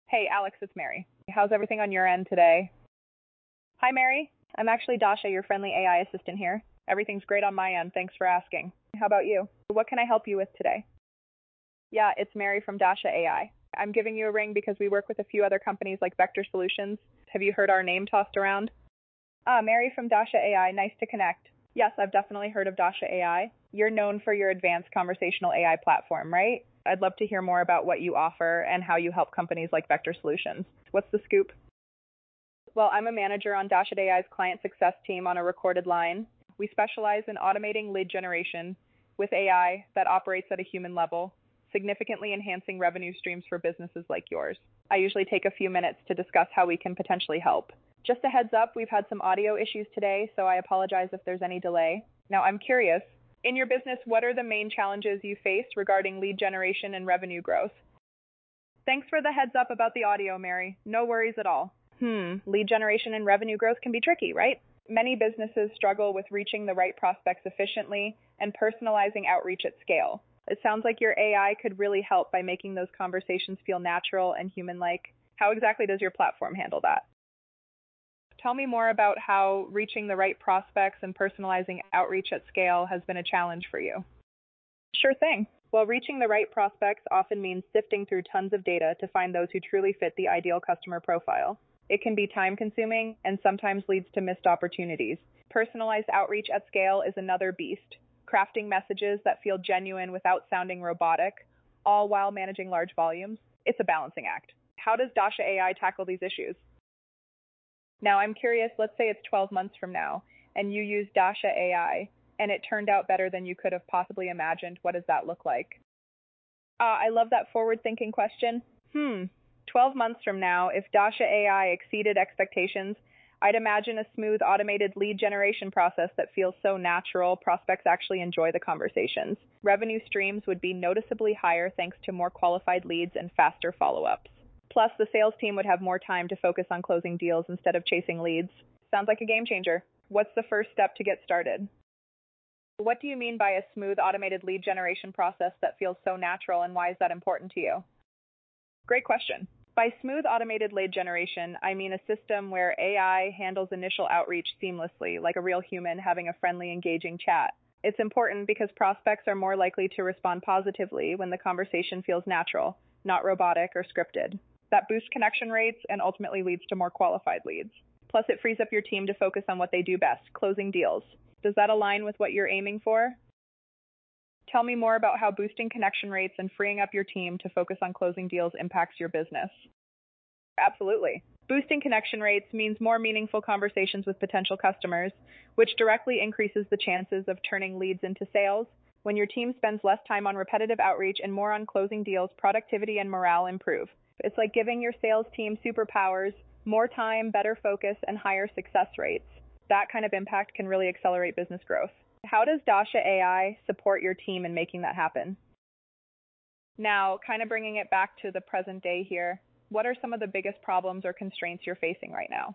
Hey, Alex, it's Mary. How's everything on your end today? Hi, Mary. I'm actually Dasha, your friendly AI assistant here. Everything's great on my end. Thanks for asking. How about you? What can I help you with today? Yeah, it's Mary from Dasha AI. I'm giving you a ring because we work with a few other companies like Vector Solutions. Have you heard our name tossed around? Mary from Dasha AI. Nice to connect. Yes, I've definitely heard of Dasha AI. You're known for your advanced conversational AI platform, right? I'd love to hear more about what you offer and how you help companies like Vector Solutions. What's the scoop? Well, I'm a manager on Dasha AI's client success team on a recorded line. We specialize in automating lead generation with AI that operates at a human level, significantly enhancing revenue streams for businesses like yours. I usually take a few minutes to discuss how we can potentially help. Just a heads up, we've had some audio issues today, so I apologize if there's any delay. Now, I'm curious, in your business, what are the main challenges you face regarding lead generation and revenue growth? Thanks for the heads up about the audio, Mary. No worries at all. Lead generation and revenue growth can be tricky, right? Many businesses struggle with reaching the right prospects efficiently and personalizing outreach at scale. It sounds like your AI could really help by making those conversations feel natural and human-like. How exactly does your platform handle that? Tell me more about how reaching the right prospects and personalizing outreach at scale has been a challenge for you. Sure thing. Well, reaching the right prospects often means sifting through tons of data to find those who truly fit the ideal customer profile. It can be time-consuming and sometimes leads to missed opportunities. Personalized outreach at scale is another beast, crafting messages that feel genuine without sounding robotic, all while managing large volumes. It's a balancing act. How does Dasha AI tackle these issues? Now, I'm curious, let's say it's 12 months from now, and you use Dasha AI, and it turned out better than you could have possibly imagined. What does that look like? I love that forward-thinking question. 12 months from now, if Dasha AI exceeded expectations, I'd imagine a smooth automated lead generation process that feels so natural, prospects actually enjoy the conversations. Revenue streams would be noticeably higher thanks to more qualified leads and faster follow-ups. Plus, the sales team would have more time to focus on closing deals instead of chasing leads. Sounds like a game changer. What's the first step to get started? What do you mean by a smooth automated lead generation process that feels so natural, and why is that important to you? Great question. By smooth automated lead generation, I mean a system where AI handles initial outreach seamlessly, like a real human having a friendly, engaging chat. It's important because prospects are more likely to respond positively when the conversation feels natural, not robotic or scripted. That boosts connection rates and ultimately leads to more qualified leads. Plus, it frees up your team to focus on what they do best, closing deals. Does that align with what you're aiming for? Tell me more about how boosting connection rates and freeing up your team to focus on closing deals impacts your business. Absolutely. Boosting connection rates means more meaningful conversations with potential customers, which directly increases the chances of turning leads into sales. When your team spends less time on repetitive outreach and more on closing deals, productivity and morale improve. It's like giving your sales team superpowers, more time, better focus, and higher success rates. That kind of impact can really accelerate business growth. How does Dasha AI support your team in making that happen? Now, kind of bringing it back to the present day here, what are some of the biggest problems or constraints you're facing right now?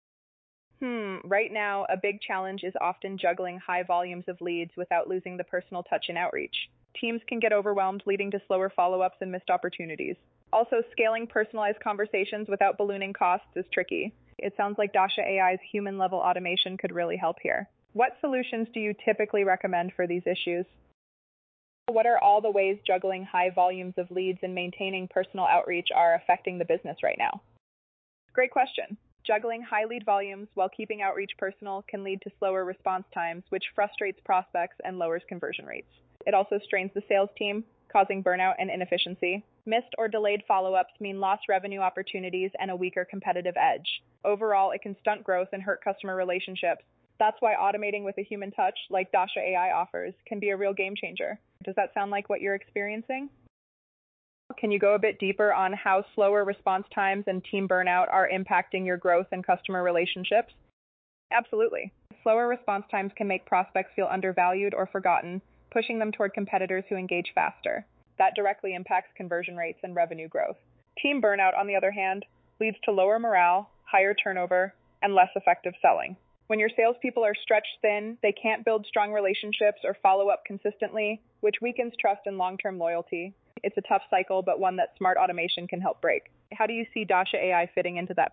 Right now, a big challenge is often juggling high volumes of leads without losing the personal touch in outreach. Teams can get overwhelmed, leading to slower follow-ups and missed opportunities. Also, scaling personalized conversations without ballooning costs is tricky. It sounds like Dasha AI's human-level automation could really help here. What solutions do you typically recommend for these issues? What are all the ways juggling high volumes of leads and maintaining personal outreach are affecting the business right now? Great question. Juggling high lead volumes while keeping outreach personal can lead to slower response times, which frustrates prospects and lowers conversion rates. It also strains the sales team, causing burnout and inefficiency. Missed or delayed follow-ups mean lost revenue opportunities and a weaker competitive edge. Overall, it can stunt growth and hurt customer relationships. That's why automating with a human touch, like Dasha AI offers, can be a real game changer. Does that sound like what you're experiencing? Can you go a bit deeper on how slower response times and team burnout are impacting your growth and customer relationships? Absolutely. Slower response times can make prospects feel undervalued or forgotten, pushing them toward competitors who engage faster. That directly impacts conversion rates and revenue growth. Team burnout, on the other hand, leads to lower morale, higher turnover, and less effective selling. When your salespeople are stretched thin, they can't build strong relationships or follow up consistently, which weakens trust and long-term loyalty. It's a tough cycle, but one that smart automation can help break. How do you see Dasha AI fitting into that